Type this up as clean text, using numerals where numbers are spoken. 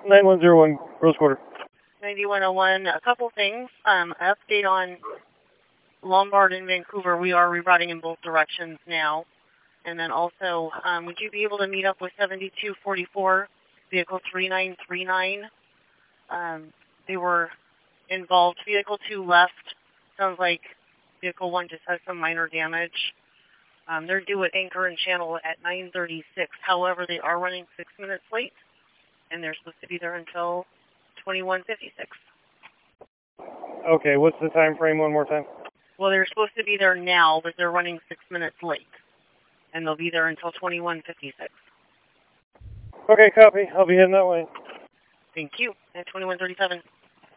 9101, Rose Quarter. 9101, a couple things. Update on Lombard and Vancouver. We are rerouting in both directions now. And then also, would you be able to meet up with 7244, vehicle 3939? They were involved. Vehicle 2 left. Sounds like vehicle 1 just has some minor damage. They're due at Anchor and Channel at 9:36. However, they are running 6 minutes late, and they're supposed to be there until 21:56. Okay, what's the time frame one more time? Well, they're supposed to be there now, but they're running 6 minutes late, and they'll be there until 21:56. Okay, copy. I'll be heading that way. Thank you. At 21:37.